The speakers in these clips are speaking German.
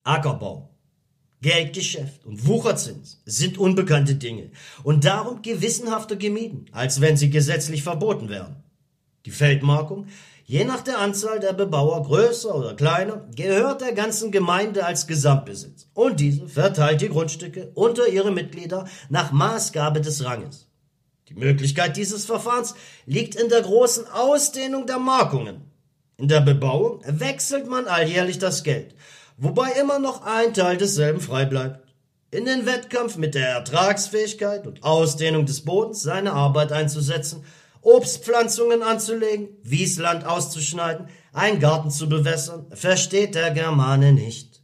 Ackerbau, Geldgeschäft und Wucherzins sind unbekannte Dinge und darum gewissenhafter gemieden, als wenn sie gesetzlich verboten wären. Die Feldmarkung, je nach der Anzahl der Bebauer, größer oder kleiner, gehört der ganzen Gemeinde als Gesamtbesitz und diese verteilt die Grundstücke unter ihre Mitglieder nach Maßgabe des Ranges. Die Möglichkeit dieses Verfahrens liegt in der großen Ausdehnung der Markungen. In der Bebauung wechselt man alljährlich das Geld, wobei immer noch ein Teil desselben frei bleibt. In den Wettkampf mit der Ertragsfähigkeit und Ausdehnung des Bodens seine Arbeit einzusetzen, Obstpflanzungen anzulegen, Wiesland auszuschneiden, einen Garten zu bewässern, versteht der Germane nicht.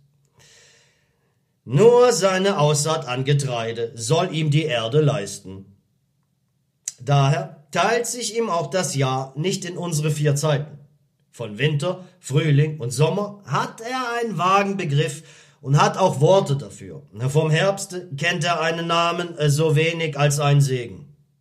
Nur seine Aussaat an Getreide soll ihm die Erde leisten. Daher teilt sich ihm auch das Jahr nicht in unsere 4 Zeiten. Von Winter, Frühling und Sommer hat er einen vagen Begriff und hat auch Worte dafür. Vom Herbste kennt er einen Namen so wenig als einen Segen.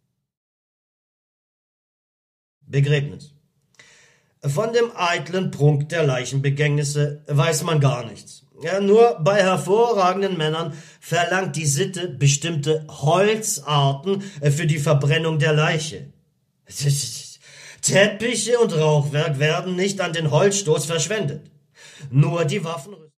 Begräbnis. Von dem eitlen Prunk der Leichenbegängnisse weiß man gar nichts. Ja, nur bei hervorragenden Männern verlangt die Sitte bestimmte Holzarten für die Verbrennung der Leiche. Teppiche und Rauchwerk werden nicht an den Holzstoß verschwendet. Nur die Waffen